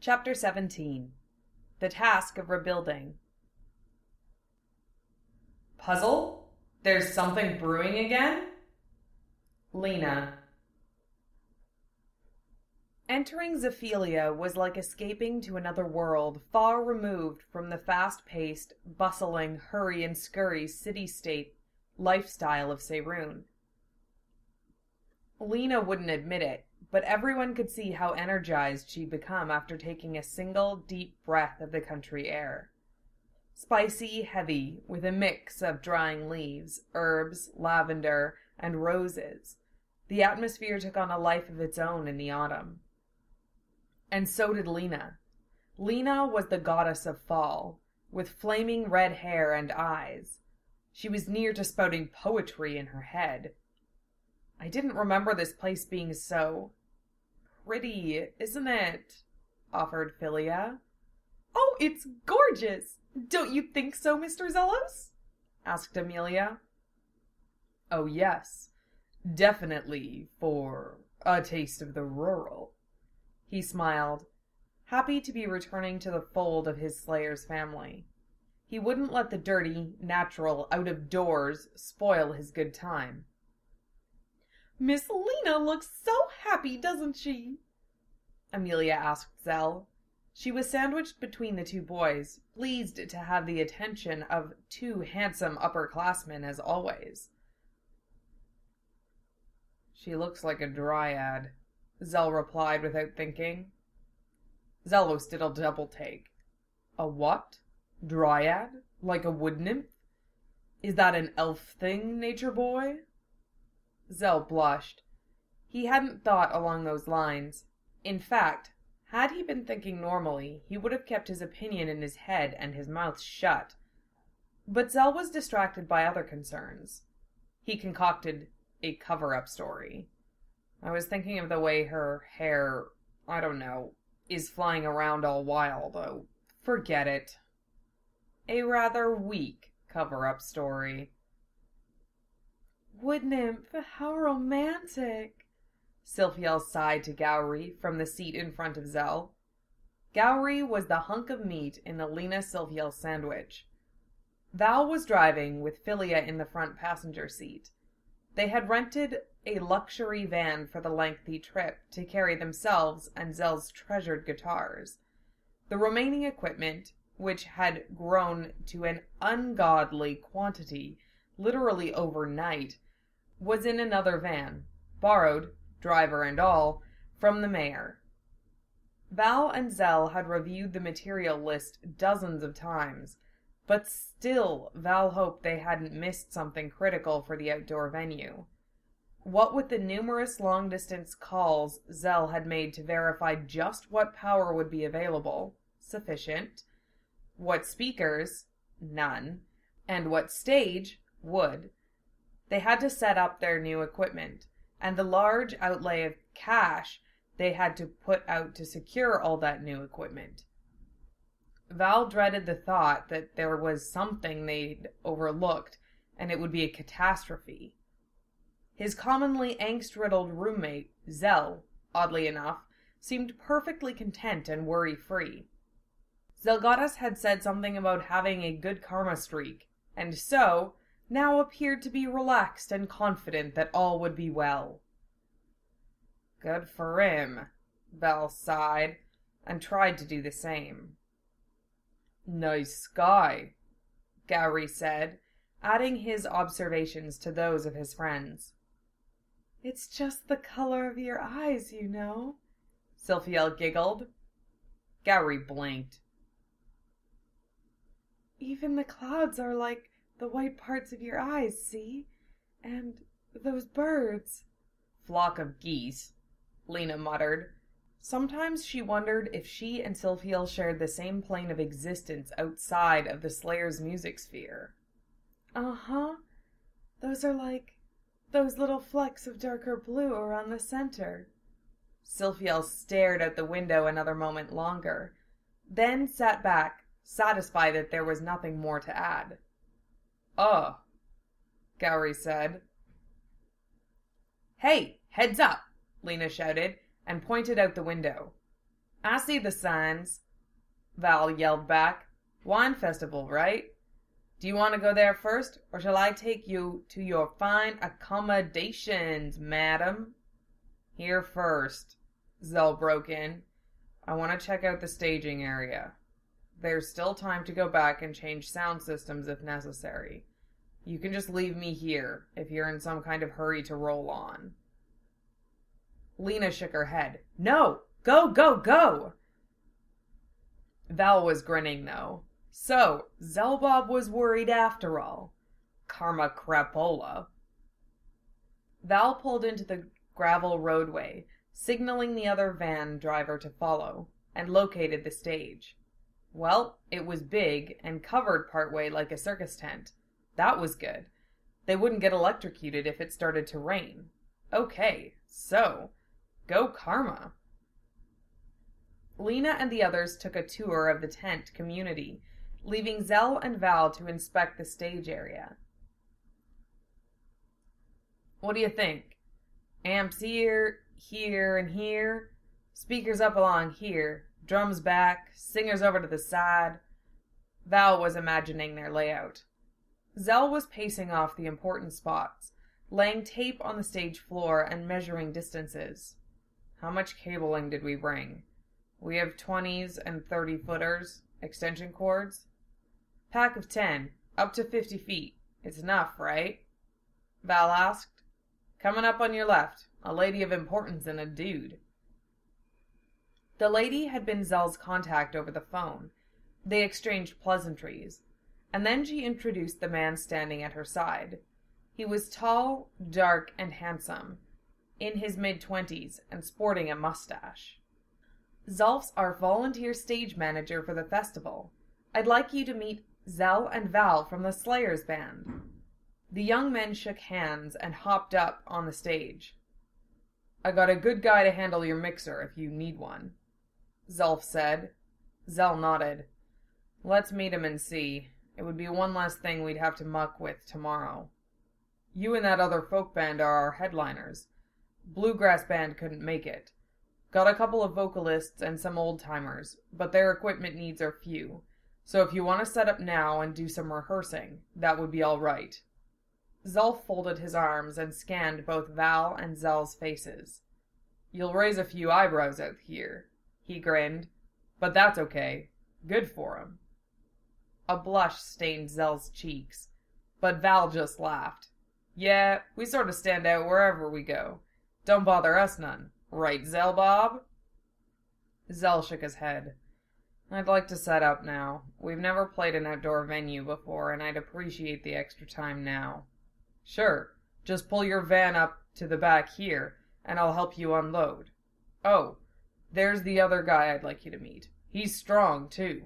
Chapter 17. The Task of Rebuilding. Puzzle? There's something brewing again? Lena. Entering Zephelia was like escaping to another world, far removed from the fast-paced, bustling, hurry-and-scurry city-state lifestyle of Seyruin. Lena wouldn't admit it, but everyone could see how energized she'd become after taking a single deep breath of the country air. Spicy, heavy, with a mix of drying leaves, herbs, lavender, and roses, the atmosphere took on a life of its own in the autumn. And so did Lena. Lena was the goddess of fall, with flaming red hair and eyes. She was near to spouting poetry in her head. I didn't remember this place being so pretty, isn't it? Offered Philia. Oh, it's gorgeous! Don't you think so, Mr. Zelos? Asked Amelia. Oh, yes. Definitely for a taste of the rural. He smiled, happy to be returning to the fold of his Slayer's family. He wouldn't let the dirty, natural, out-of-doors spoil his good time. Miss Lena looks so happy, doesn't she? Amelia asked Zell. She was sandwiched between the two boys, pleased to have the attention of two handsome upperclassmen as always. She looks like a dryad, Zell replied without thinking. Zelos did a double take. A what? Dryad? Like a wood nymph? Is that an elf thing, nature boy? Zell blushed. He hadn't thought along those lines. In fact, had he been thinking normally, he would have kept his opinion in his head and his mouth shut. But Zell was distracted by other concerns. He concocted a cover-up story. I was thinking of the way her hair, I don't know, is flying around all wild. Oh, forget it. A rather weak cover-up story. Wood nymph, how romantic! Silphiel sighed to Gowry from the seat in front of Zell. Gowry was the hunk of meat in the Lena Silphiel sandwich. Val was driving, with Philia in the front passenger seat. They had rented a luxury van for the lengthy trip to carry themselves and Zell's treasured guitars. The remaining equipment, which had grown to an ungodly quantity literally overnight, was in another van, borrowed, driver and all, from the mayor. Val and Zell had reviewed the material list dozens of times, but still Val hoped they hadn't missed something critical for the outdoor venue. What with the numerous long-distance calls Zell had made to verify just what power would be available, sufficient, what speakers, none, and what stage, wood, they had to set up their new equipment, and the large outlay of cash they had to put out to secure all that new equipment. Val dreaded the thought that there was something they'd overlooked, and it would be a catastrophe. His commonly angst-riddled roommate, Zell, oddly enough, seemed perfectly content and worry-free. Zelgadas had said something about having a good karma streak, and so now appeared to be relaxed and confident that all would be well. Good for him, Val sighed, and tried to do the same. Nice sky, Gowry said, adding his observations to those of his friends. It's just the color of your eyes, you know, Silphiel giggled. Gowry blinked. Even the clouds are like the white parts of your eyes, see? And those birds. Flock of geese, Lena muttered. Sometimes she wondered if she and Silphiel shared the same plane of existence outside of the Slayer's music sphere. Uh-huh. Those are like those little flecks of darker blue around the center. Silphiel stared out the window another moment longer, then sat back, satisfied that there was nothing more to add. Gowry said. Hey, heads up, Lena shouted, and pointed out the window. I see the signs, Val yelled back. Wine festival, right? Do you want to go there first, or shall I take you to your fine accommodations, madam? Here first, Zell broke in. I want to check out the staging area. There's still time to go back and change sound systems if necessary. You can just leave me here if you're in some kind of hurry to roll on. Lena shook her head. No! Go, go, go! Val was grinning, though. So, Zellbob was worried after all. Karma crapola. Val pulled into the gravel roadway, signaling the other van driver to follow, and located the stage. Well, it was big and covered partway like a circus tent. That was good. They wouldn't get electrocuted if it started to rain. Okay, so, go Karma. Lena and the others took a tour of the tent community, leaving Zell and Val to inspect the stage area. What do you think? Amps here, here, and here. Speakers up along here. Drums back. Singers over to the side. Val was imagining their layout. Zell was pacing off the important spots, laying tape on the stage floor and measuring distances. How much cabling did we bring? We have 20s and 30-footers, extension cords. Pack of 10, up to 50 feet. It's enough, right? Val asked. Coming up on your left, a lady of importance and a dude. The lady had been Zell's contact over the phone. They exchanged pleasantries, and then she introduced the man standing at her side. He was tall, dark, and handsome, in his mid-20s and sporting a mustache. Zolf's our volunteer stage manager for the festival. I'd like you to meet Zell and Val from the Slayers band. The young men shook hands and hopped up on the stage. I got a good guy to handle your mixer if you need one, Zolf said. Zell nodded. Let's meet him and see. It would be one less thing we'd have to muck with tomorrow. You and that other folk band are our headliners. Bluegrass band couldn't make it. Got a couple of vocalists and some old-timers, but their equipment needs are few. So if you want to set up now and do some rehearsing, that would be all right. Zolf folded his arms and scanned both Val and Zell's faces. You'll raise a few eyebrows out here, he grinned. But that's okay. Good for him. A blush stained Zell's cheeks, but Val just laughed. Yeah, we sort of stand out wherever we go. Don't bother us none. Right, Zellbob? Zell shook his head. I'd like to set up now. We've never played an outdoor venue before, and I'd appreciate the extra time now. Sure, just pull your van up to the back here, and I'll help you unload. Oh, there's the other guy I'd like you to meet. He's strong, too.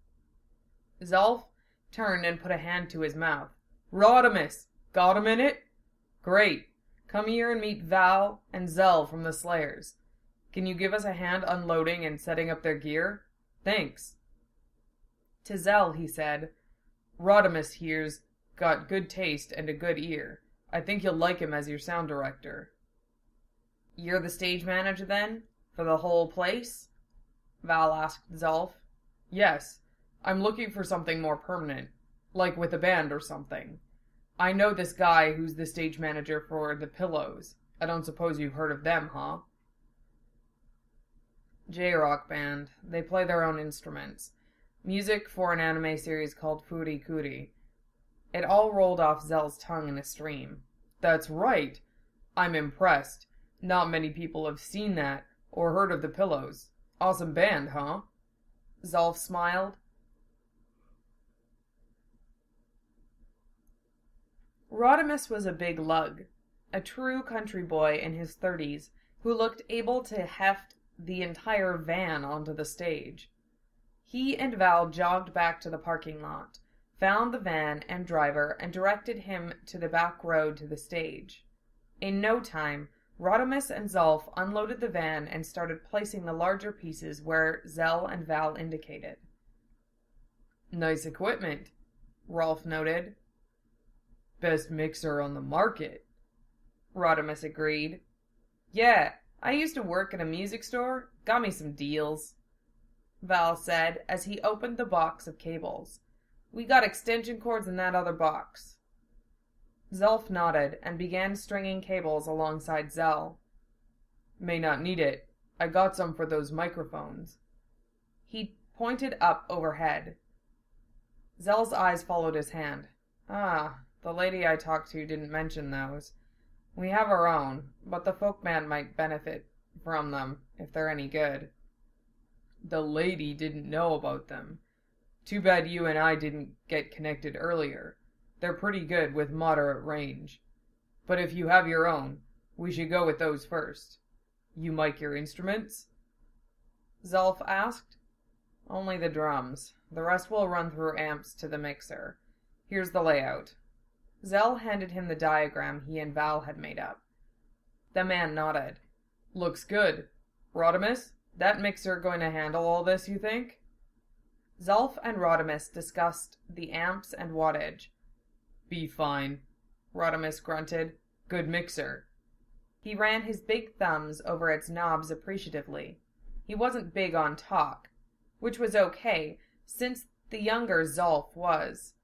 Zolf turned and put a hand to his mouth. Rodimus! Got a minute? Great. Come here and meet Val and Zell from the Slayers. Can you give us a hand unloading and setting up their gear? Thanks. To Zell, he said, Rodimus here's got good taste and a good ear. I think you'll like him as your sound director. You're the stage manager, then? For the whole place? Val asked Zolf. Yes. I'm looking for something more permanent, like with a band or something. I know this guy who's the stage manager for the Pillows. I don't suppose you've heard of them, huh? J-Rock band. They play their own instruments. Music for an anime series called Furikuri. It all rolled off Zell's tongue in a stream. That's right. I'm impressed. Not many people have seen that, or heard of the Pillows. Awesome band, huh? Zolf smiled. Rodimus was a big lug, a true country boy in his 30s who looked able to heft the entire van onto the stage. He and Val jogged back to the parking lot, found the van and driver, and directed him to the back road to the stage. In no time, Rodimus and Zolf unloaded the van and started placing the larger pieces where Zell and Val indicated. Nice equipment, Rolf noted. Best mixer on the market, Rodimus agreed. Yeah, I used to work at a music store. Got me some deals. Val said as he opened the box of cables. "We got extension cords in that other box." Zelf nodded and began stringing cables alongside Zell. "May not need it. I got some for those microphones." He pointed up overhead. Zell's eyes followed his hand. "Ah, the lady I talked to didn't mention those. We have our own, but the folkman might benefit from them, if they're any good." "The lady didn't know about them. Too bad you and I didn't get connected earlier. They're pretty good with moderate range. But if you have your own, we should go with those first. You mic your instruments?" Zelf asked. "Only the drums. The rest will run through amps to the mixer. Here's the layout." Zell handed him the diagram he and Val had made up. The man nodded. "Looks good. Rodimus, that mixer going to handle all this, you think?" Zelf and Rodimus discussed the amps and wattage. "Be fine," Rodimus grunted. "Good mixer." He ran his big thumbs over its knobs appreciatively. He wasn't big on talk, which was okay, since the younger Zolf was.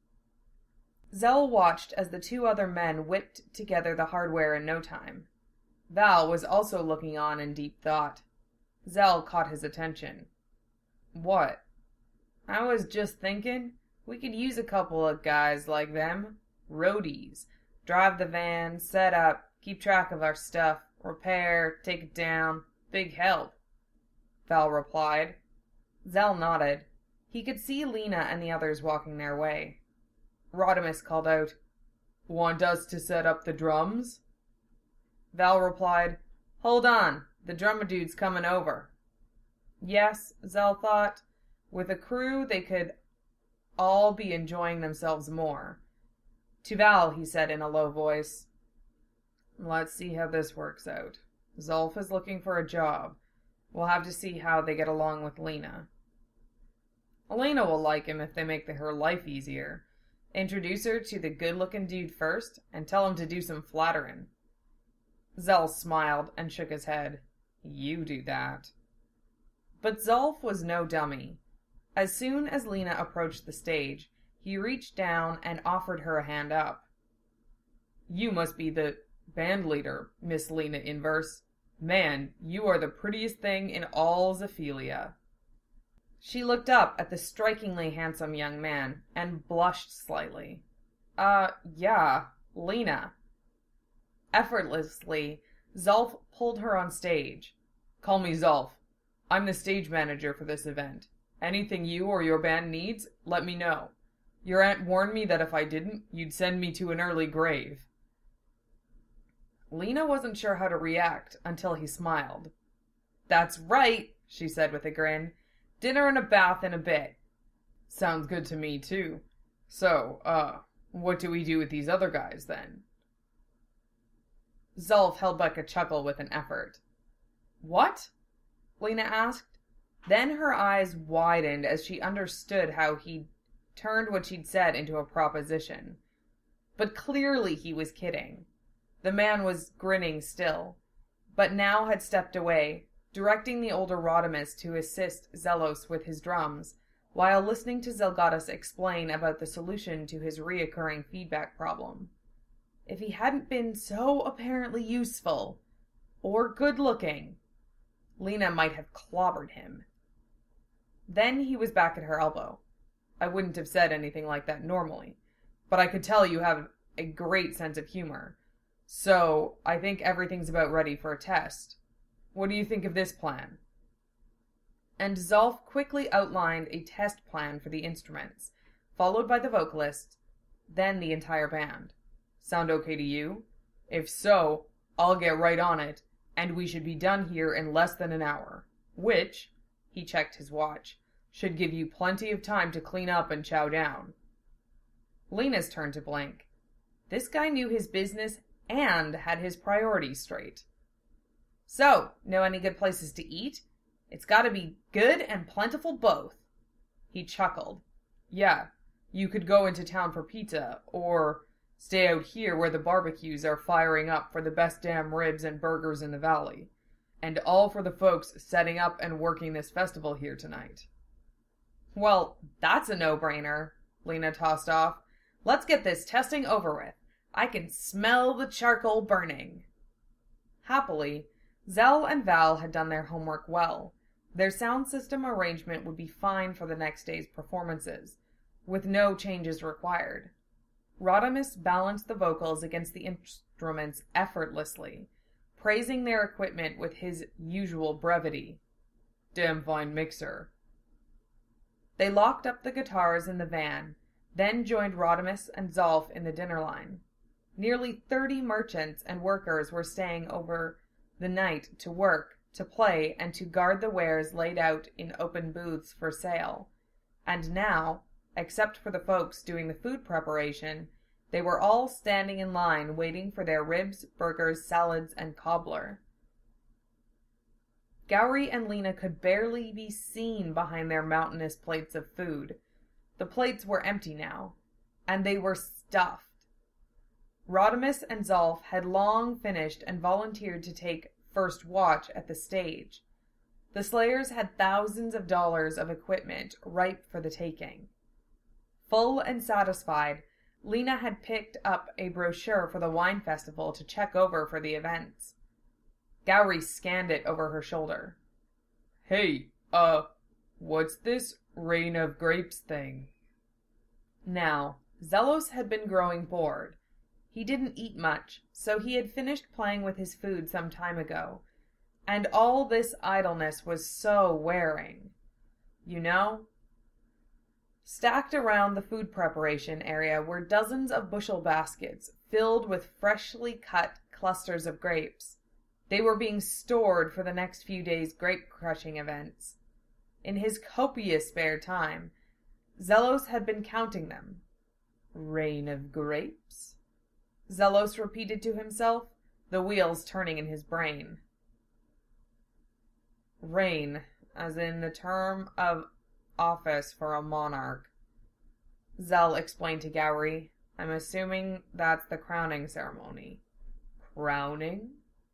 Zell watched as the two other men whipped together the hardware in no time. Val was also looking on in deep thought. Zell caught his attention. "What?" "I was just thinking, we could use a couple of guys like them. Roadies. Drive the van, set up, keep track of our stuff, repair, take it down. Big help," Val replied. Zell nodded. He could see Lena and the others walking their way. Rodimus called out, "Want us to set up the drums?" Val replied, "Hold on, the drummer dude's coming over." Yes, Zell thought, with a crew they could all be enjoying themselves more. To Val he said in a low voice, "Let's see how this works out. Zolf is looking for a job. We'll have to see how they get along with Lena. Lena will like him if they make her life easier. Introduce her to the good-looking dude first, and tell him to do some flattering." Zell smiled and shook his head. "You do that." But Zolf was no dummy. As soon as Lena approached the stage, he reached down and offered her a hand up. "You must be the band leader, Miss Lena Inverse. Man, you are the prettiest thing in all Zephelia." She looked up at the strikingly handsome young man and blushed slightly. Yeah, Lena." Effortlessly, Zolf pulled her on stage. "Call me Zolf. I'm the stage manager for this event. Anything you or your band needs, let me know. Your aunt warned me that if I didn't, you'd send me to an early grave." Lena wasn't sure how to react until he smiled. "That's right," she said with a grin. "Dinner and a bath in a bit." "Sounds good to me, too. So, what do we do with these other guys, then?" Zolf held back a chuckle with an effort. "What?" Lena asked. Then her eyes widened as she understood how he'd turned what she'd said into a proposition. But clearly he was kidding. The man was grinning still, but now had stepped away, directing the older Rodimus to assist Zelos with his drums, while listening to Zelgadus explain about the solution to his reoccurring feedback problem. If he hadn't been so apparently useful, or good-looking, Lena might have clobbered him. Then he was back at her elbow. "I wouldn't have said anything like that normally, but I could tell you have a great sense of humor. So, I think everything's about ready for a test. What do you think of this plan?" And Zolf quickly outlined a test plan for the instruments, followed by the vocalist, then the entire band. "Sound okay to you? If so, I'll get right on it, and we should be done here in less than an hour, which," he checked his watch, "should give you plenty of time to clean up and chow down." Lena's turn to blink. This guy knew his business and had his priorities straight. "So, know any good places to eat? It's gotta be good and plentiful both." He chuckled. "Yeah, you could go into town for pizza, or stay out here where the barbecues are firing up for the best damn ribs and burgers in the valley. And all for the folks setting up and working this festival here tonight. Well, that's a no-brainer, Lena tossed off. Let's get this testing over with. I can smell the charcoal burning. Happily, Zell and Val had done their homework well. Their sound system arrangement would be fine for the next day's performances, with no changes required. Rodimus balanced the vocals against the instruments effortlessly, praising their equipment with his usual brevity. Damn fine mixer. They locked up the guitars in the van, then joined Rodimus and Zolf in the dinner line. Nearly 30 merchants and workers were staying over the night to work, to play, and to guard the wares laid out in open booths for sale. And now, except for the folks doing the food preparation, they were all standing in line waiting for their ribs, burgers, salads, and cobbler. Gowrie and Lena could barely be seen behind their mountainous plates of food. The plates were empty now, and they were stuffed. Rodimus and Zolf had long finished and volunteered to take first watch at the stage. The Slayers had thousands of dollars of equipment ripe for the taking. Full and satisfied, Lena had picked up a brochure for the wine festival to check over for the events. Gowrie scanned it over her shoulder. Hey, what's this Rain of Grapes thing? Now, Zelos had been growing bored. He didn't eat much, so he had finished playing with his food some time ago, and all this idleness was so wearing. You know? Stacked around the food preparation area were dozens of bushel baskets filled with freshly cut clusters of grapes. They were being stored for the next few days' grape-crushing events. In his copious spare time, Zelos had been counting them. Rain of grapes? Zelos repeated to himself, the wheels turning in his brain. Reign, as in the term of office for a monarch. Zell explained to Gowrie. I'm assuming that's the crowning ceremony. Crowning?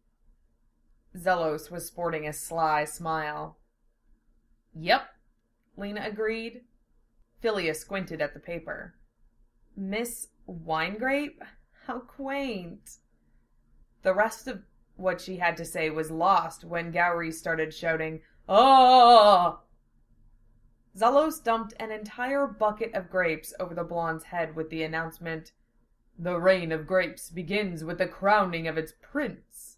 Zelos was sporting a sly smile. Yep, Lena agreed. Philia squinted at the paper. Miss Winegrape? How quaint. The rest of what she had to say was lost when Gowrie started shouting, "Ah!" Zelos dumped an entire bucket of grapes over the blonde's head with the announcement, "The reign of grapes begins with the crowning of its prince."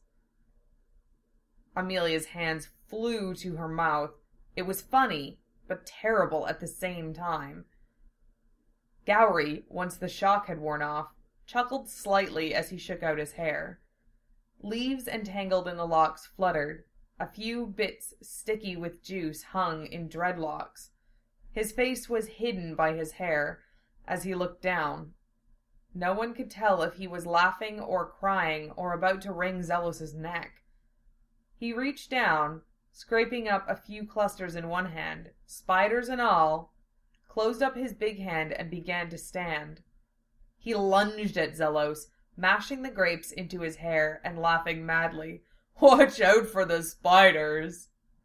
Amelia's hands flew to her mouth. It was funny, but terrible at the same time. Gowrie, once the shock had worn off, chuckled slightly as he shook out his hair. Leaves entangled in the locks fluttered. A few bits sticky with juice hung in dreadlocks. His face was hidden by his hair as he looked down. No one could tell if he was laughing or crying or about to wring Zelos's neck. He reached down, scraping up a few clusters in one hand, spiders and all, closed up his big hand and began to stand. He lunged at Zelos, mashing the grapes into his hair and laughing madly. "Watch out for the spiders!"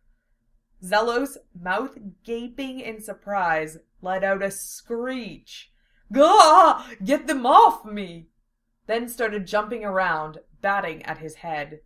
Zelos, mouth gaping in surprise, let out a screech. "Gah! Get them off me!" Then started jumping around, batting at his head.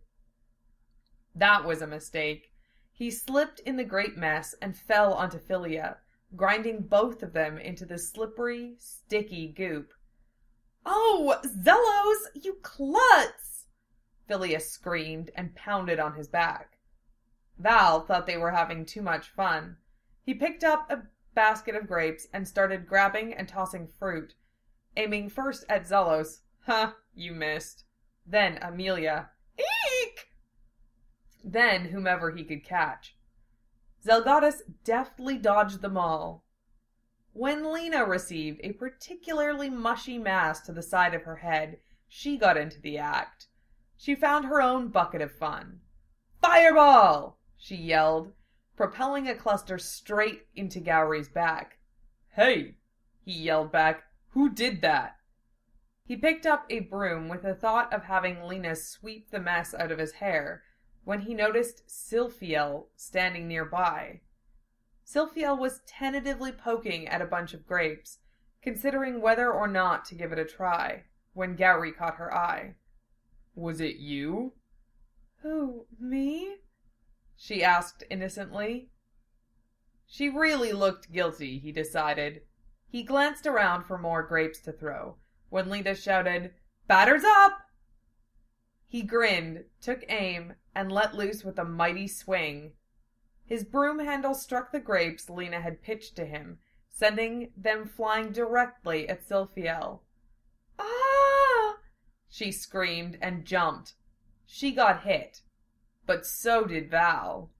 That was a mistake. He slipped in the grape mess and fell onto Philia, grinding both of them into the slippery, sticky goop. "Oh, Zelos, you klutz!" Philia screamed and pounded on his back. Val thought they were having too much fun. He picked up a basket of grapes and started grabbing and tossing fruit, aiming first at Zelos. "Huh, you missed." Then Amelia. "Eek!" Then whomever he could catch. Zelgadis deftly dodged them all. When Lena received a particularly mushy mass to the side of her head, she got into the act. She found her own bucket of fun. "Fireball!" she yelled, propelling a cluster straight into Gowrie's back. "Hey!" he yelled back. "Who did that?" He picked up a broom with the thought of having Lena sweep the mess out of his hair, when he noticed Silphiel standing nearby. Silphiel was tentatively poking at a bunch of grapes, considering whether or not to give it a try, when Gowry caught her eye. "Was it you?" Who, me? She asked innocently. She really looked guilty, he decided. He glanced around for more grapes to throw, when Lena shouted, "Batter's up!" He grinned, took aim, and let loose with a mighty swing. His broom handle struck the grapes Lena had pitched to him, sending them flying directly at Silphiel. Ah! She screamed and jumped. She got hit, but so did Val.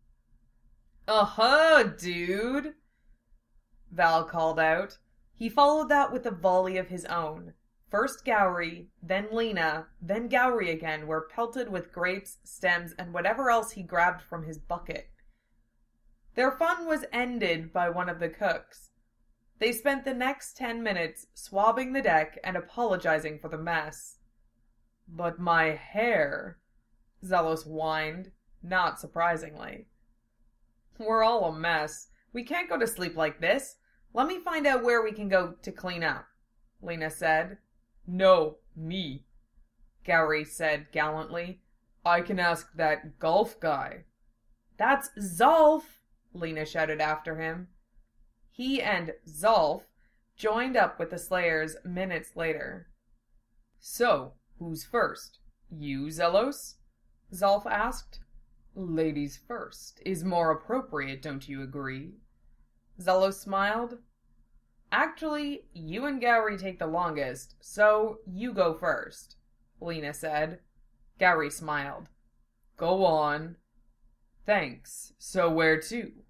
Dude! Val called out. He followed that with a volley of his own. First Gowry, then Lena, then Gowry again were pelted with grapes, stems, and whatever else he grabbed from his bucket. Their fun was ended by one of the cooks. They spent the next 10 minutes swabbing the deck and apologizing for the mess. "But my hair," Zelos whined, not surprisingly. "We're all a mess. We can't go to sleep like this. Let me find out where we can go to clean up," Lena said. "No, me," Gowry said gallantly. "I can ask that golf guy." "That's Zolf!" Lena shouted after him. He and Zolf joined up with the Slayers minutes later. "So, who's first? You, Zelos?" Zolf asked. "Ladies first is more appropriate, don't you agree?" Zelos smiled. "Actually, you and Gowry take the longest, so you go first," Lena said. Gowry smiled. "Go on." "Thanks. So where to?"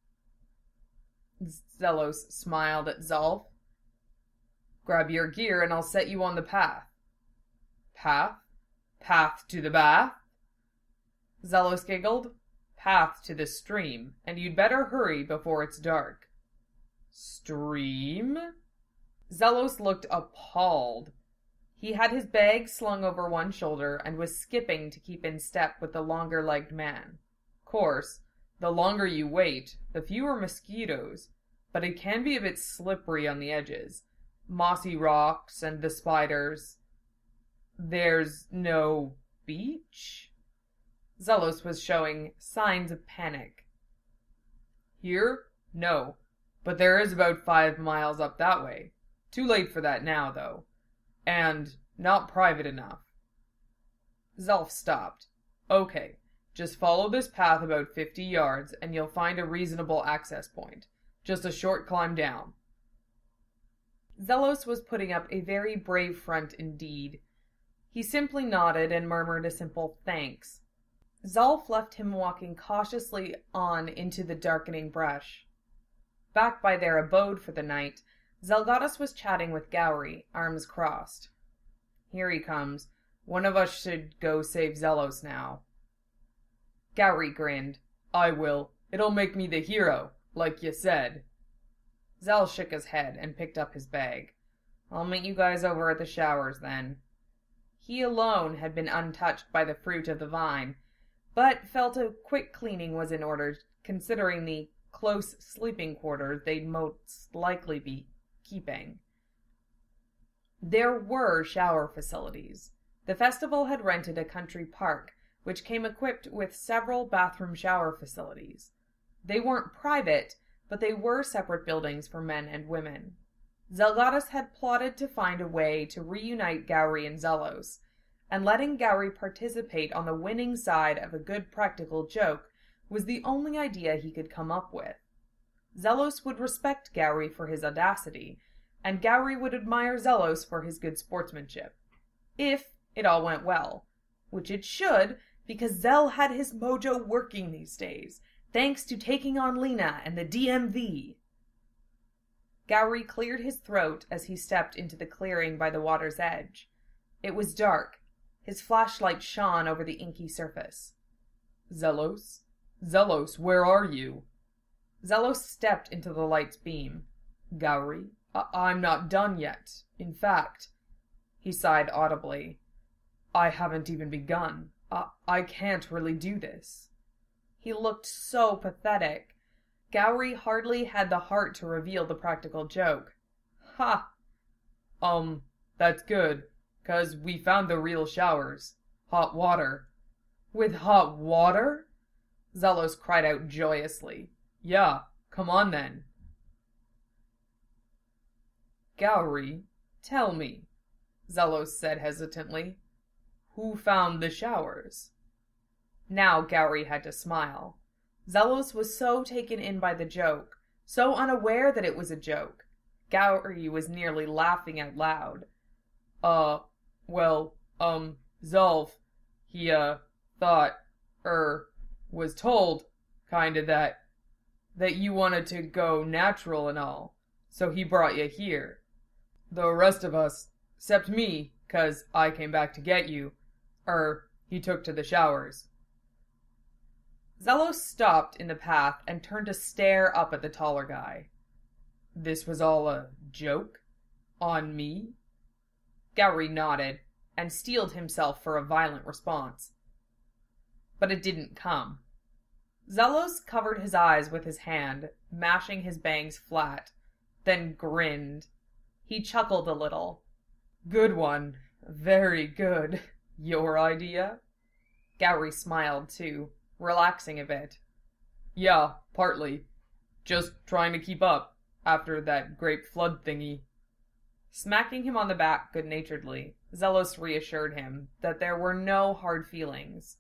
Zelos smiled at Zolf. "Grab your gear and I'll set you on the path." "Path? Path to the bath?" Zelos giggled. "Path to the stream, and you'd better hurry before it's dark." "Stream?" Zelos looked appalled. He had his bag slung over one shoulder and was skipping to keep in step with the longer-legged man. Course, the longer you wait, the fewer mosquitoes, but it can be a bit slippery on the edges. Mossy rocks and the spiders. "There's no beach?" Zelos was showing signs of panic. "Here? No. But there is about 5 miles up that way. Too late for that now, though. And not private enough." Zolf stopped. "Okay, just follow this path about 50 yards and you'll find a reasonable access point. Just a short climb down." Zelos was putting up a very brave front indeed. He simply nodded and murmured a simple thanks. Zolf left him walking cautiously on into the darkening brush. Back by their abode for the night, Zelgadus was chatting with Gowry, arms crossed. "Here he comes. One of us should go save Zelos now." Gowry grinned. "I will. It'll make me the hero, like you said." Zel shook his head and picked up his bag. "I'll meet you guys over at the showers, then." He alone had been untouched by the fruit of the vine, but felt a quick cleaning was in order, considering the close sleeping quarters they'd most likely be keeping. There were shower facilities. The festival had rented a country park, which came equipped with several bathroom shower facilities. They weren't private, but they were separate buildings for men and women. Zelgadus had plotted to find a way to reunite Gowry and Zelos, and letting Gowry participate on the winning side of a good practical joke was the only idea he could come up with. Zelos would respect Gowry for his audacity, and Gowry would admire Zelos for his good sportsmanship. If it all went well, which it should, because Zel had his mojo working these days, thanks to taking on Lena and the DMV. Gowry cleared his throat as he stepped into the clearing by the water's edge. It was dark. His flashlight shone over the inky surface. "Zelos? Zelos, where are you?" Zelos stepped into the light's beam. "Gowry, I'm not done yet. In fact," he sighed audibly, "I haven't even begun. I can't really do this." He looked so pathetic. Gowrie hardly had the heart to reveal the practical joke. "Ha! That's good, 'cause we found the real showers. Hot water." "With hot water?" Zelos cried out joyously. "Yeah, come on then." "Gowrie, tell me," Zelos said hesitantly, "who found the showers?" Now Gowrie had to smile. Zelos was so taken in by the joke, so unaware that it was a joke. Gowrie was nearly laughing out loud. Well, Zolf, he, thought, was told, kinda that you wanted to go natural and all, so he brought you here. The rest of us, 'cept me, 'cause I came back to get you, he took to the showers." Zelos stopped in the path and turned to stare up at the taller guy. "This was all a joke? On me?" Gowrie nodded and steeled himself for a violent response. But it didn't come. Zelos covered his eyes with his hand, mashing his bangs flat, then grinned. He chuckled a little. "Good one. Very good. Your idea?" Gowrie smiled too, relaxing a bit. "Yeah, partly. Just trying to keep up, after that great flood thingy." Smacking him on the back good-naturedly, Zelos reassured him that there were no hard feelings.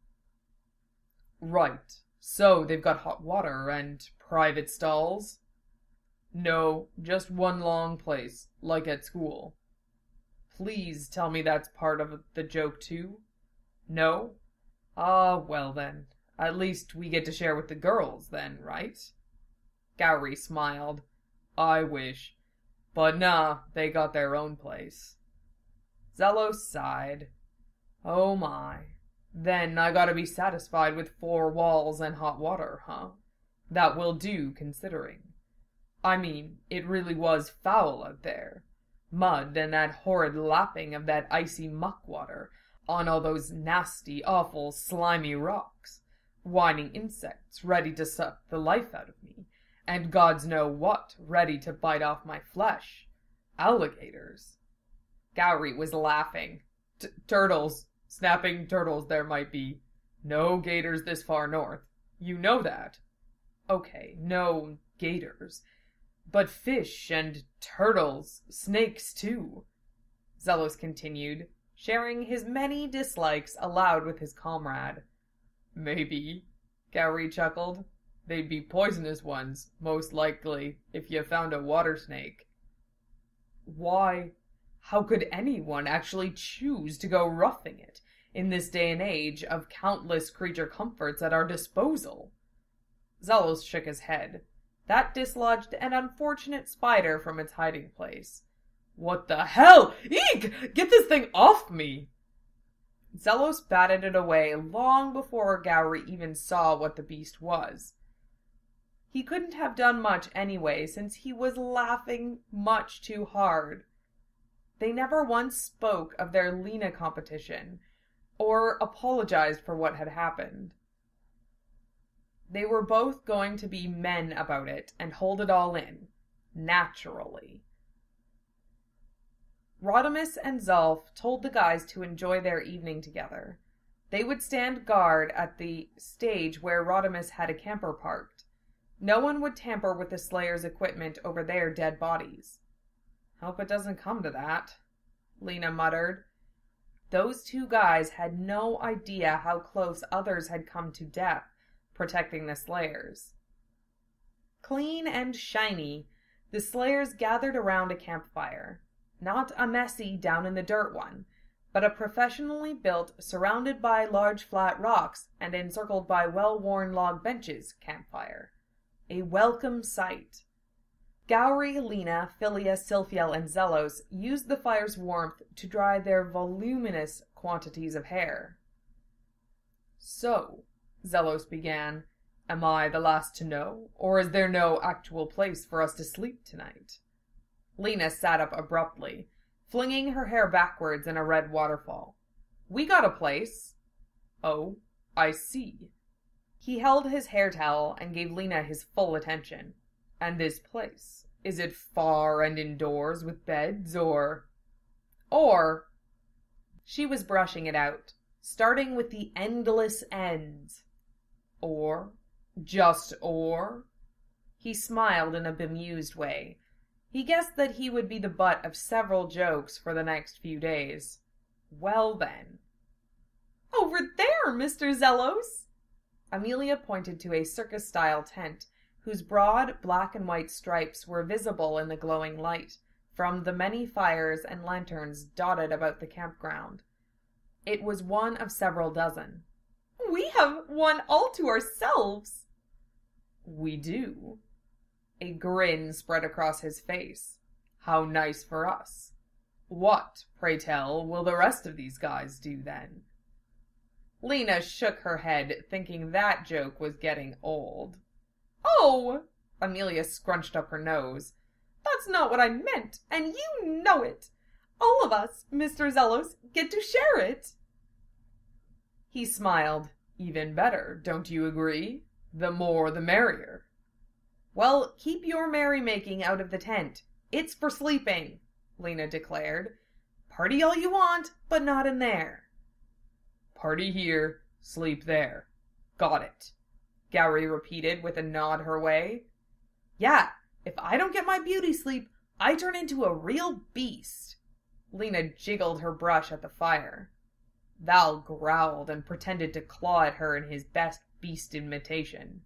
"Right. So they've got hot water and private stalls?" "No, just one long place, like at school." "Please tell me that's part of the joke too?" "No? Ah, well then, at least we get to share with the girls then, right?" Gowrie smiled. "I wish. But nah, they got their own place." Zelos sighed. "Oh my. Then I gotta be satisfied with 4 walls and hot water, huh? That will do, considering. I mean, it really was foul out there. Mud and that horrid lapping of that icy muck water on all those nasty, awful, slimy rocks. Whining insects ready to suck the life out of me. And gods know what ready to bite off my flesh. Alligators." Gowrie was laughing. Turtles. Snapping turtles there might be. No gators this far north. You know that. Okay, no gators. But fish and turtles, snakes too," Zelos continued, sharing his many dislikes aloud with his comrade. "Maybe," Gowrie chuckled. "They'd be poisonous ones, most likely, if you found a water snake." "Why, how could anyone actually choose to go roughing it in this day and age of countless creature comforts at our disposal?" Zelos shook his head. That dislodged an unfortunate spider from its hiding place. "What the hell? Eek! Get this thing off me!" Zelos batted it away long before Gowrie even saw what the beast was. He couldn't have done much anyway, since he was laughing much too hard. They never once spoke of their Lena competition, or apologized for what had happened. They were both going to be men about it and hold it all in, naturally. Rodimus and Zolf told the guys to enjoy their evening together. They would stand guard at the stage where Rodimus had a camper parked. No one would tamper with the Slayer's equipment over their dead bodies. "Hope it doesn't come to that," Lena muttered. Those 2 guys had no idea how close others had come to death protecting the Slayers. Clean and shiny, the Slayers gathered around a campfire. Not a messy down-in-the-dirt one, but a professionally built, surrounded by large flat rocks and encircled by well-worn log benches campfire. A welcome sight. Gowrie, Lena, Philia, Silphiel, and Zelos used the fire's warmth to dry their voluminous quantities of hair. "So," Zelos began, "am I the last to know, or is there no actual place for us to sleep tonight?" Lena sat up abruptly, flinging her hair backwards in a red waterfall. "We got a place." Oh, I see. He held his hair towel and gave Lena his full attention. And this place, is it far and indoors with beds, or... She was brushing it out, starting with the endless ends. Or? Just or? He smiled in a bemused way. He guessed that he would be the butt of several jokes for the next few days. Well then. Over there, Mr. Zelos! Amelia pointed to a circus-style tent, whose broad black and white stripes were visible in the glowing light from the many fires and lanterns dotted about the campground. It was one of several dozen. We have one all to ourselves. We do. A grin spread across his face. How nice for us. What, pray tell, will the rest of these guys do then? Lena shook her head, thinking that joke was getting old. Oh! Amelia scrunched up her nose. That's not what I meant, and you know it. All of us, Mr. Zelos, get to share it. He smiled. Even better, don't you agree? The more the merrier. Well, keep your merrymaking out of the tent. It's for sleeping, Lena declared. Party all you want, but not in there. Party here, sleep there. Got it, Gowrie repeated with a nod her way. Yeah, if I don't get my beauty sleep, I turn into a real beast. Lena jiggled her brush at the fire. Val growled and pretended to claw at her in his best beast imitation.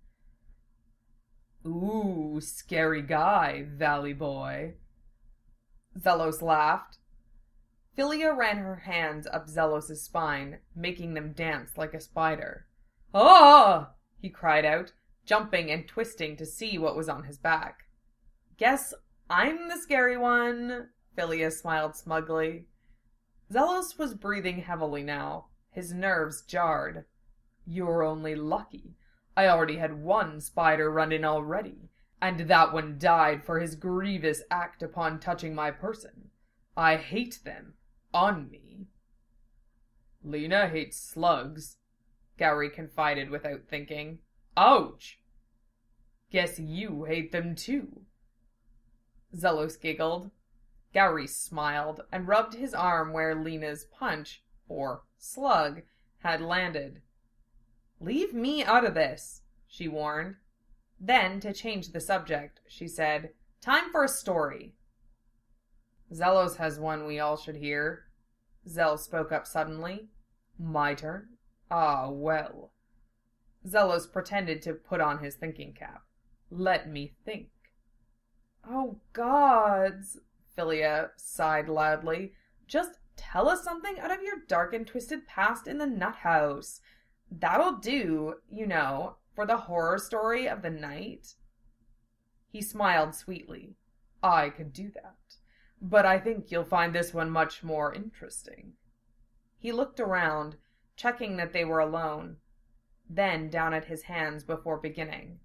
Ooh, scary guy, Valley boy. Zelos laughed. Philia ran her hands up Zelos' spine, making them dance like a spider. Ah! He cried out, jumping and twisting to see what was on his back. Guess I'm the scary one, Philia smiled smugly. Zelos was breathing heavily now, his nerves jarred. You're only lucky. I already had one spider run in already, and that one died for his grievous act upon touching my person. I hate them. On me. Lena hates slugs, Gowrie confided without thinking. Ouch! Guess you hate them too. Zelos giggled. Gowrie smiled and rubbed his arm where Lena's punch, or slug, had landed. Leave me out of this, she warned. Then, to change the subject, she said, Time for a story. Zelos has one we all should hear. Zell spoke up suddenly. My turn? Ah, well. Zelos pretended to put on his thinking cap. Let me think. Oh, gods, Philia sighed loudly. Just tell us something out of your dark and twisted past in the nut house. That'll do, you know, for the horror story of the night. He smiled sweetly. I could do that, but I think you'll find this one much more interesting. He looked around, checking that they were alone, then down at his hands before beginning.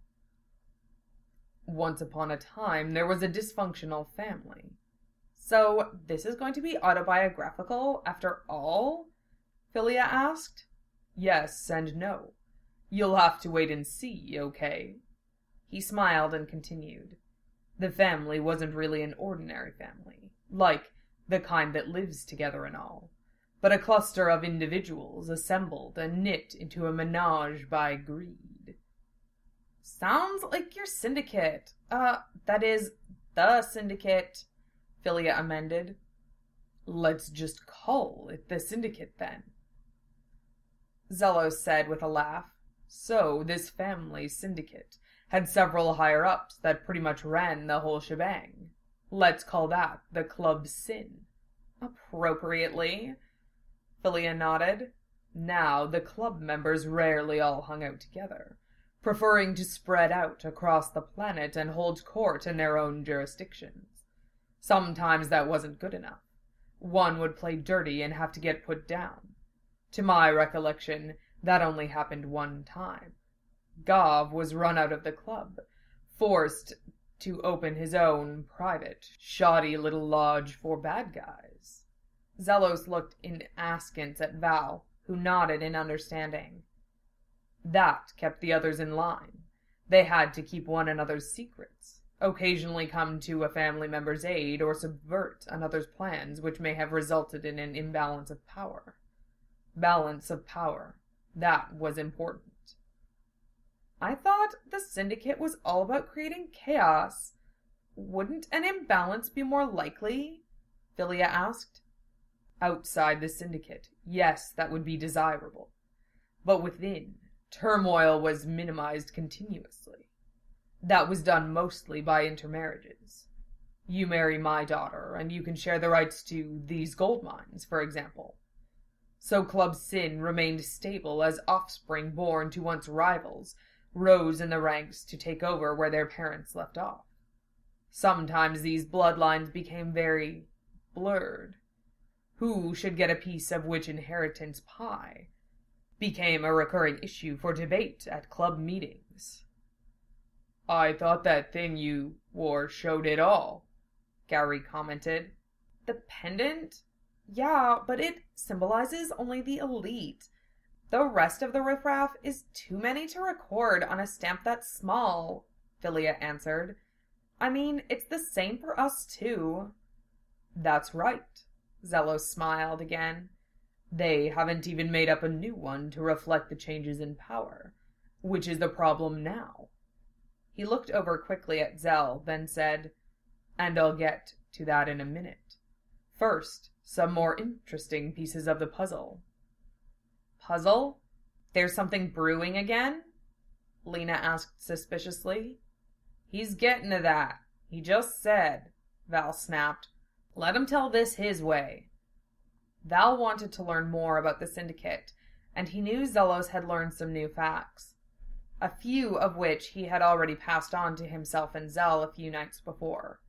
Once upon a time, there was a dysfunctional family. So, this is going to be autobiographical, after all? Philia asked. Yes and no. You'll have to wait and see, okay? He smiled and continued. The family wasn't really an ordinary family, like the kind that lives together and all, but a cluster of individuals assembled and knit into a menage by greed. Sounds like your syndicate. That is, the syndicate, Philia amended. Let's just call it the syndicate, then, Zelos said with a laugh. So this family syndicate had several higher-ups that pretty much ran the whole shebang. Let's call that the Club Sin. Appropriately, Philia nodded. Now, the club members rarely all hung out together, preferring to spread out across the planet and hold court in their own jurisdictions. Sometimes that wasn't good enough. One would play dirty and have to get put down. To my recollection, that only happened one time. Gav was run out of the club, forced to open his own private, shoddy little lodge for bad guys. Zelos looked in askance at Val, who nodded in understanding. That kept the others in line. They had to keep one another's secrets, occasionally come to a family member's aid, or subvert another's plans which may have resulted in an imbalance of power. Balance of power. That was important. I thought the syndicate was all about creating chaos. Wouldn't an imbalance be more likely? Philia asked. Outside the syndicate, yes, that would be desirable. But within, turmoil was minimized continuously. That was done mostly by intermarriages. You marry my daughter, and you can share the rights to these gold mines, for example. So Club Sin remained stable as offspring born to once rivals rose in the ranks to take over where their parents left off. Sometimes these bloodlines became very blurred. Who should get a piece of which inheritance pie became a recurring issue for debate at club meetings. I thought that thing you wore showed it all, Gowry commented. The pendant? Yeah, but it symbolizes only the elite. The rest of the riffraff is too many to record on a stamp that small, Philia answered. I mean, it's the same for us, too. That's right, Zelos smiled again. They haven't even made up a new one to reflect the changes in power, which is the problem now. He looked over quickly at Zell, then said, and I'll get to that in a minute. First, some more interesting pieces of the puzzle. Puzzle? There's something brewing again? Lena asked suspiciously. He's getting to that. He just said, Val snapped. Let him tell this his way. Val wanted to learn more about the syndicate, and he knew Zelos had learned some new facts, a few of which he had already passed on to himself and Zell a few nights before.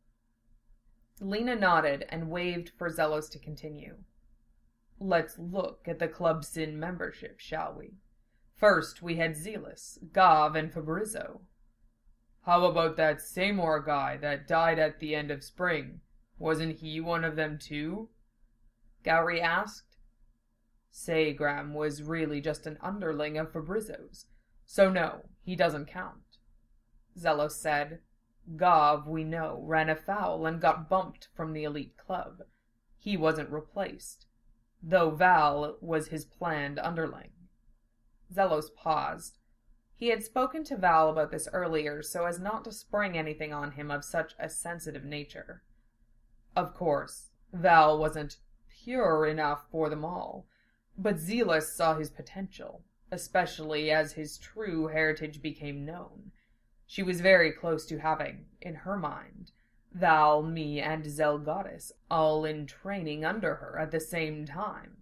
Lena nodded and waved for Zelos to continue. Let's look at the Club Sin membership, shall we? First, we had Zealous, Gav, and Fabrizio. How about that Seymour guy that died at the end of spring? Wasn't he one of them too? Gowry asked. Seagram was really just an underling of Fabrizio's, so no, he doesn't count. Zelos said. Gav, we know, ran afoul and got bumped from the elite club. He wasn't replaced, though Val was his planned underling. Zelos paused. He had spoken to Val about this earlier so as not to spring anything on him of such a sensitive nature. Of course, Val wasn't pure enough for them all, but Zealous saw his potential, especially as his true heritage became known. She was very close to having, in her mind, Val, me, and Zelgadis all in training under her at the same time.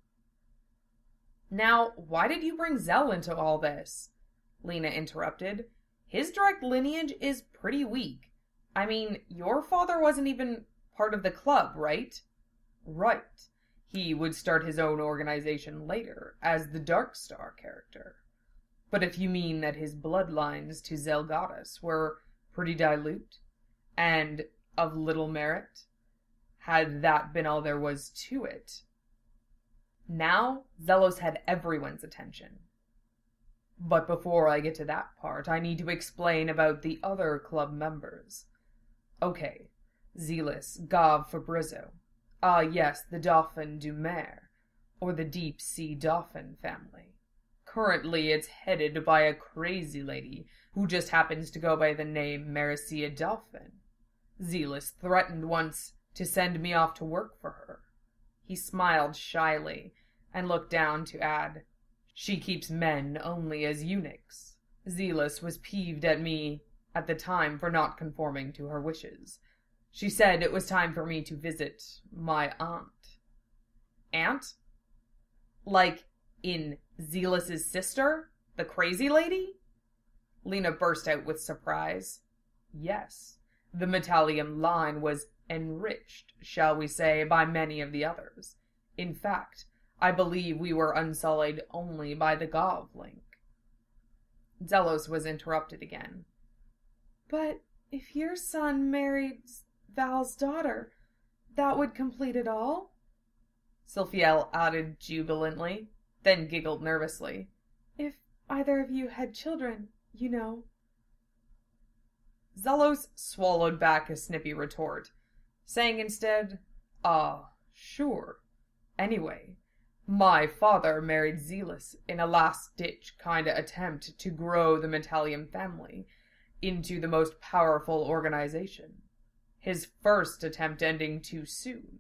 Now, why did you bring Zell into all this? Lena interrupted. His direct lineage is pretty weak. I mean, your father wasn't even part of the club, right? Right. He would start his own organization later, as the Dark Star character. But if you mean that his bloodlines to Zelgadis were pretty dilute, and of little merit, had that been all there was to it. Now, Zelos had everyone's attention. But before I get to that part, I need to explain about the other club members. Okay, Zealous, Gav, Fabrizio. Ah, yes, the Dauphin du Mer, or the Deep Sea Dauphin family. Currently, it's headed by a crazy lady who just happens to go by the name Maricia Dauphin. Zealous threatened once to send me off to work for her. He smiled shyly and looked down to add, She keeps men only as eunuchs. Zealous was peeved at me at the time for not conforming to her wishes. She said it was time for me to visit my aunt. Aunt? Like in Zealous's sister? The crazy lady? Lena burst out with surprise. Yes, the Metallium line was enriched, shall we say, by many of the others. In fact, I believe we were unsullied only by the Gav link. Zelos was interrupted again. But if your son married Val's daughter, that would complete it all? Silphiel added jubilantly. then giggled nervously. If either of you had children, you know. Zelos swallowed back a snippy retort, saying instead, sure. Anyway, my father married Zelis in a last-ditch kinda attempt to grow the Metallium family into the most powerful organization. His first attempt ending too soon.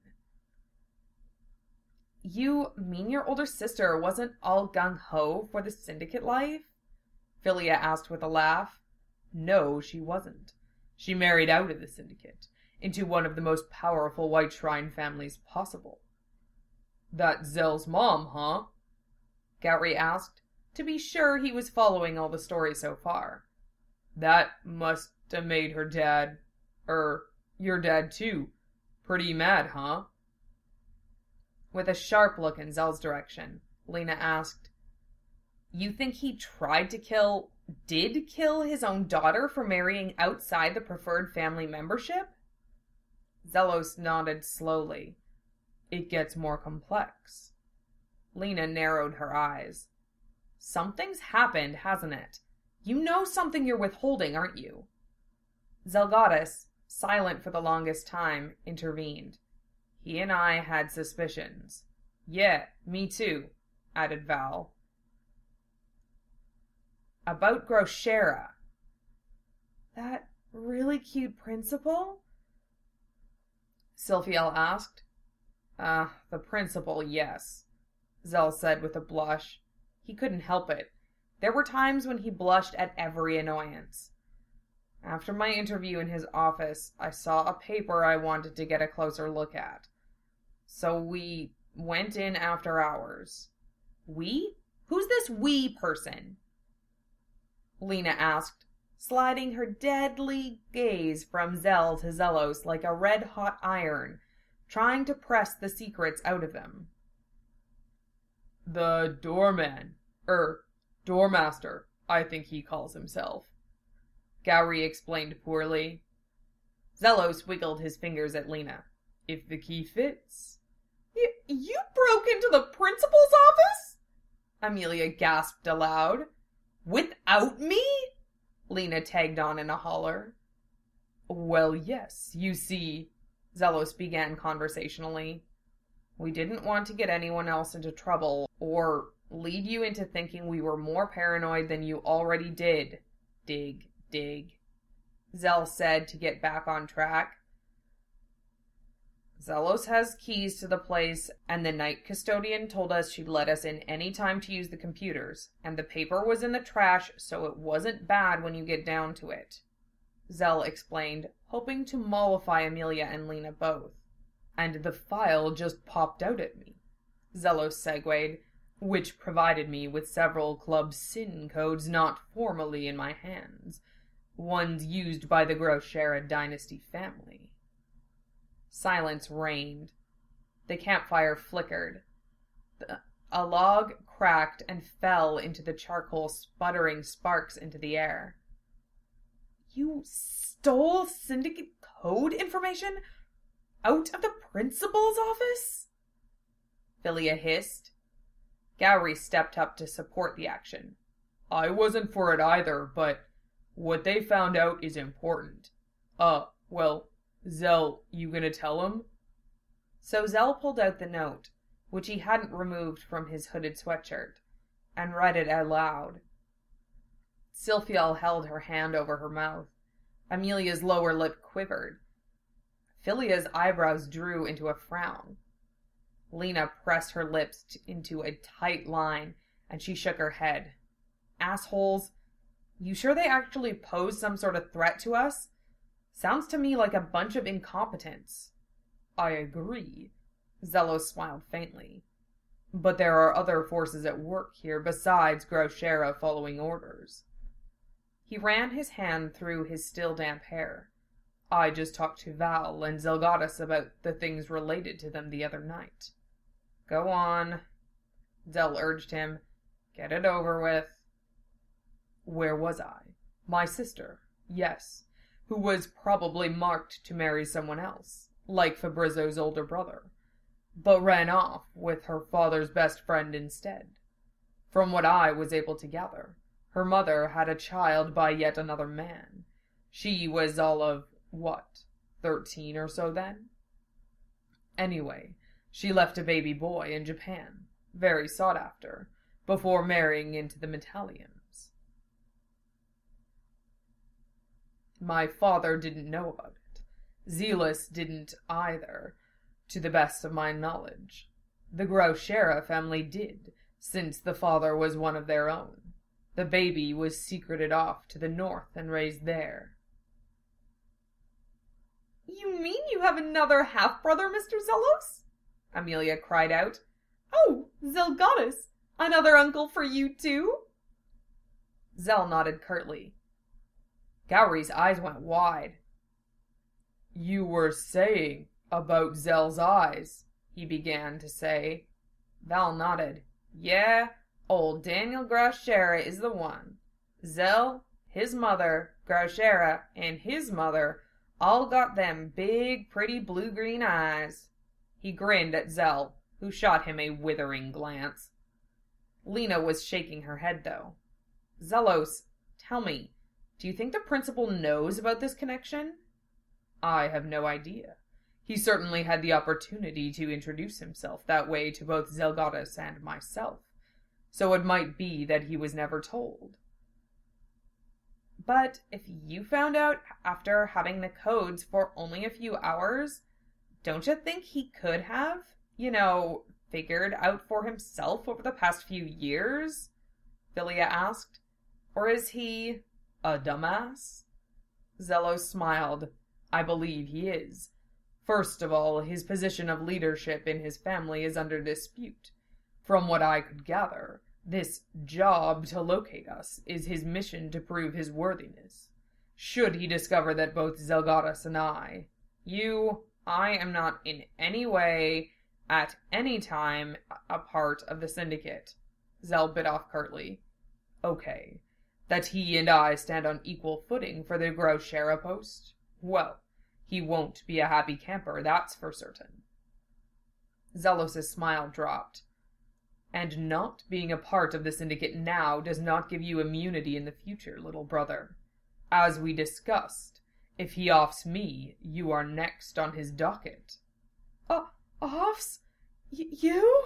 You mean your older sister wasn't all gung-ho for the syndicate life? Philia asked with a laugh. No, she wasn't. She married out of the syndicate, into one of the most powerful White Shrine families possible. That's Zell's mom, huh? Gowry asked, to be sure he was following all the story so far. That must have made her dad, your dad too, pretty mad, huh? With a sharp look in Zell's direction, Lena asked, You think he did kill his own daughter for marrying outside the preferred family membership? Zelos nodded slowly. It gets more complex. Lena narrowed her eyes. Something's happened, hasn't it? You know something you're withholding, aren't you? Zelgadis, silent for the longest time, intervened. He and I had suspicions. Yeah, me too, added Val. About Groshera. That really cute principal? Silphiel asked. The principal, yes, Zell said with a blush. He couldn't help it. There were times when he blushed at every annoyance. After my interview in his office, I saw a paper I wanted to get a closer look at. So we went in after hours. We? Who's this we person? Lena asked, sliding her deadly gaze from Zell to Zelos like a red-hot iron, trying to press the secrets out of them. The doorman, doormaster, I think he calls himself, Gowry explained poorly. Zelos wiggled his fingers at Lena. If the key fits. You broke into the principal's office? Amelia gasped aloud. Without me? Lena tagged on in a holler. Well, yes, you see, Zelos began conversationally. We didn't want to get anyone else into trouble, or lead you into thinking we were more paranoid than you already did. Dig, Zell said to get back on track. Zelos has keys to the place, and the night custodian told us she'd let us in any time to use the computers, and the paper was in the trash, so it wasn't bad when you get down to it, Zell explained, hoping to mollify Amelia and Lena both. And the file just popped out at me, Zelos segued, which provided me with several club sin codes not formally in my hands, ones used by the Groshera dynasty family. Silence reigned. The campfire flickered. A log cracked and fell into the charcoal, sputtering sparks into the air. You stole syndicate code information out of the principal's office? Philia hissed. Gowry stepped up to support the action. I wasn't for it either, but what they found out is important. Well, Zell, you gonna tell him? So Zell pulled out the note, which he hadn't removed from his hooded sweatshirt, and read it out loud. Silphiel held her hand over her mouth. Amelia's lower lip quivered. Philia's eyebrows drew into a frown. Lena pressed her lips into a tight line, and she shook her head. Assholes. You sure they actually posed some sort of threat to us? Sounds to me like a bunch of incompetents. I agree, Zelos smiled faintly. But there are other forces at work here besides Groshera following orders. He ran his hand through his still damp hair. I just talked to Val and Zelgadis about the things related to them the other night. Go on, Zell urged him. Get it over with. Where was I? My sister, yes, who was probably marked to marry someone else, like Fabrizio's older brother, but ran off with her father's best friend instead. From what I was able to gather, her mother had a child by yet another man. She was all of, 13 or so then? Anyway, she left a baby boy in Japan, very sought after, before marrying into the Metallians. My father didn't know about it. Zealous didn't either, to the best of my knowledge. The Grouchera family did, since the father was one of their own. The baby was secreted off to the north and raised there. You mean you have another half-brother, Mr. Zelos? Amelia cried out. Oh, Zelgadis, another uncle for you too? Zell nodded curtly. Gowry's eyes went wide. You were saying about Zell's eyes, he began to say. Val nodded. Yeah, old Daniel Grouchera is the one. Zell, his mother, Grouchera, and his mother all got them big, pretty blue-green eyes. He grinned at Zell, who shot him a withering glance. Lena was shaking her head, though. Zelos, tell me, do you think the principal knows about this connection? I have no idea. He certainly had the opportunity to introduce himself that way to both Zelgadis and myself, so it might be that he was never told. But if you found out after having the codes for only a few hours, don't you think he could have, figured out for himself over the past few years? Philia asked. Or is he a dumbass? Zelos smiled. I believe he is. First of all, his position of leadership in his family is under dispute. From what I could gather, this job to locate us is his mission to prove his worthiness. Should he discover that both Zelgadis and I am not in any way, at any time, a part of the syndicate. Zell bit off curtly. Okay, that he and I stand on equal footing for the Grouchera post? Well, he won't be a happy camper, that's for certain. Zelos' smile dropped. And not being a part of the syndicate now does not give you immunity in the future, little brother. As we discussed, if he offs me, you are next on his docket. Offs? You?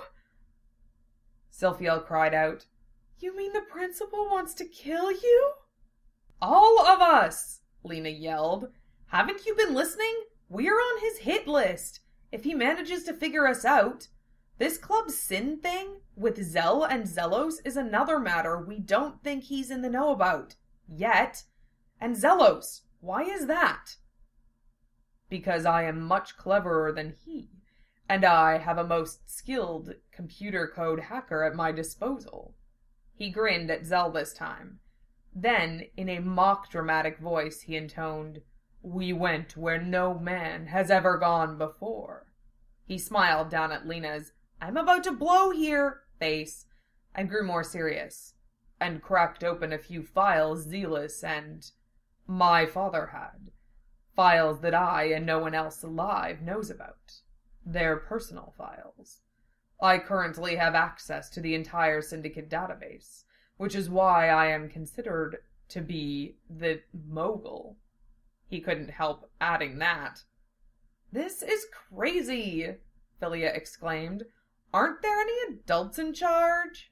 Silphiel cried out. You mean the principal wants to kill you? All of us! Lena yelled. Haven't you been listening? We're on his hit list. If he manages to figure us out. This Club Sin thing with Zell and Zelos is another matter we don't think he's in the know about. Yet. And Zelos, why is that? Because I am much cleverer than he, and I have a most skilled computer code hacker at my disposal. He grinned at Zell this time. Then, in a mock-dramatic voice, he intoned, We went where no man has ever gone before. He smiled down at Lena's I'm about to blow here face, and grew more serious, and cracked open a few files Zealous and my father had. Files that I and no one else alive knows about. They're personal files. I currently have access to the entire syndicate database, which is why I am considered to be the mogul. He couldn't help adding that. This is crazy, Philia exclaimed. Aren't there any adults in charge?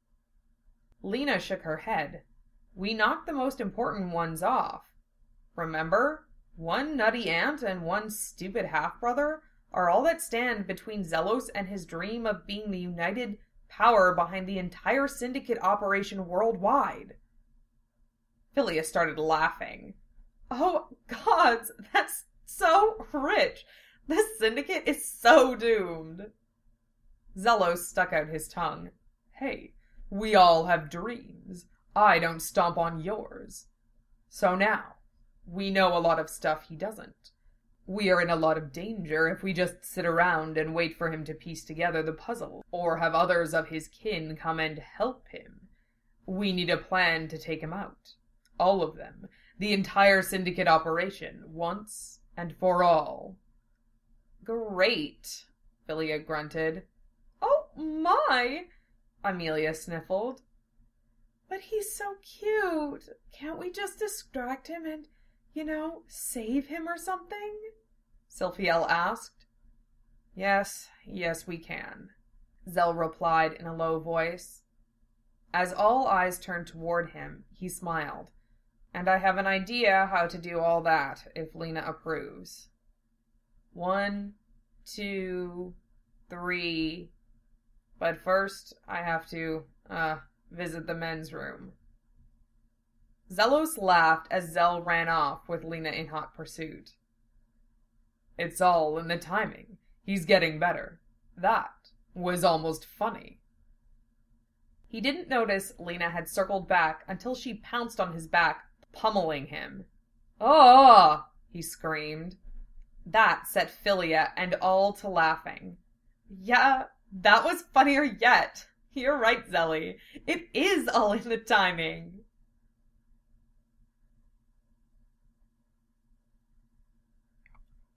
Lena shook her head. We knocked the most important ones off. Remember? One nutty aunt and one stupid half-brother are all that stand between Zelos and his dream of being the united power behind the entire syndicate operation worldwide. Philia started laughing. Oh, gods, that's so rich. This syndicate is so doomed. Zelos stuck out his tongue. Hey, we all have dreams. I don't stomp on yours. So now, we know a lot of stuff he doesn't. We are in a lot of danger if we just sit around and wait for him to piece together the puzzle, or have others of his kin come and help him. We need a plan to take him out. All of them. The entire syndicate operation, once and for all. Great, Philia grunted. Oh my! Amelia sniffled. But he's so cute. Can't we just distract him and, save him or something? Silphiel asked. Yes, we can, Zell replied in a low voice. As all eyes turned toward him, he smiled. And I have an idea how to do all that, if Lena approves. 1, 2, 3. But first, I have to, visit the men's room. Zelos laughed as Zell ran off with Lena in hot pursuit. It's all in the timing. He's getting better. That was almost funny. He didn't notice Lena had circled back until she pounced on his back, pummeling him. "Oh!" he screamed. That set Philia and all to laughing. Yeah, that was funnier yet. You're right, Zelly. It is all in the timing.